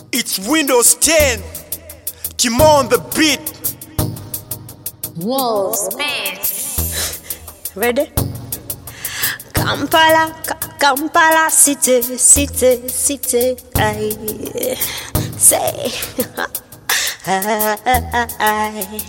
It's Windows 10. Timo on the beat. Whoa, space. Ready? Kampala, city, aye. Say, aye.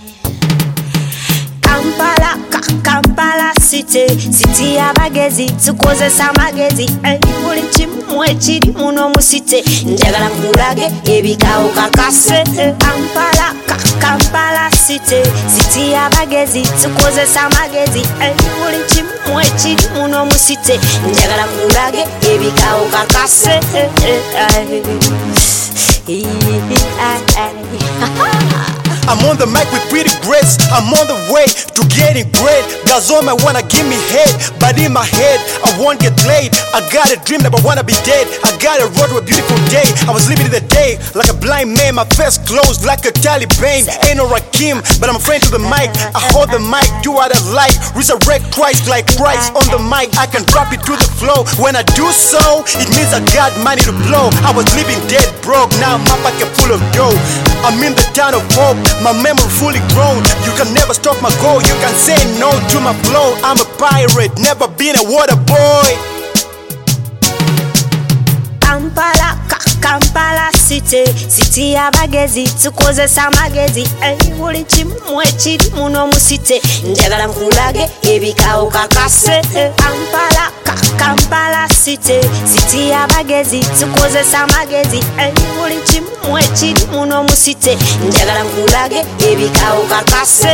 Kampala, city abagezi, tukozesa amagezi, buli kimu ekiri muno mu city, njagala nkulage ebikawo kakase. Kampala, city abagezi, tukozesa amagezi, buli kimu ekiri muno mu city, njagala nkulage ebikawo kakase. I'm on the mic with pretty grace. I'm on the way to getting great. Guys on my wanna give me head, but in my head I won't get laid. I got a dream that I wanna be dead. I got a road to a beautiful day. I was living in the day like a blind man. My face closed like a Taliban. Ain't no Rakim, but I'm a friend to the mic. I hold the mic, do what I like. Resurrect Christ like Christ on the mic. I can drop it to the flow. When I do so, it means I got money to blow. I was living dead broke, now my pocket full of dough. I'm in the town of hope, my memory fully grown. You can never stop my goal, you can say no to my flow. I'm a pirate, never been a water boy. Kampala, city abagezi, tukozesa amagezi, buli kimu ekiri muno mu city, njagala nkulage ebikawo kakase. Kampala, city abagezi, tukozesa amagezi, buli kimu ekiri muno mu city, njagala nkulage ebikawo kakase.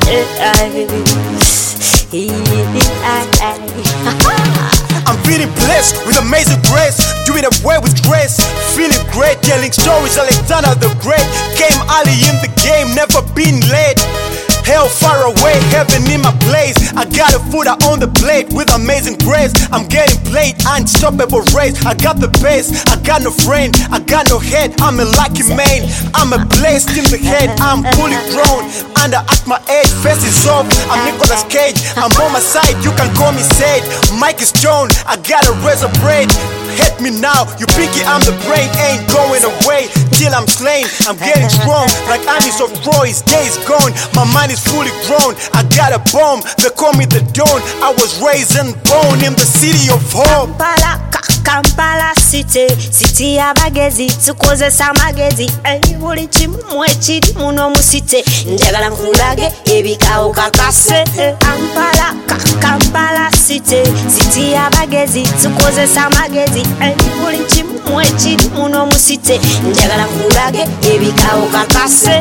I'm feeling blessed with amazing grace, doing it well with grace, feeling great, telling stories. Alexander the Great came early in the game, never been late. Hell far away, heaven in my place. I got a food on the plate with amazing grace. I'm getting played, unstoppable race. I got the base, I got no friend, I got no head. I'm a lucky man, I'm a blessed in the head. I'm fully grown, under at my age, face is off. I'm Nicolas Cage, I'm on my side, you can call me Sage. Mike is Stone, I got a razor braid. Hit me now, you pinky, I'm the brain, ain't going away till I'm slain. I'm getting strong, like armies of Troy's days gone. My mind is fully grown, I got a bomb, they call me the Dawn. I was raised and born in the city of hope. Kampala, city abagezi, tukozesa amagezi, buli kimu ekiri muno mu city, njagala nkulage ebikawo kakase. Kampala, city abagezi, tukozesa amagezi, buli kimu ekiri muno mu city, njagala nkulage ebikawo kakase.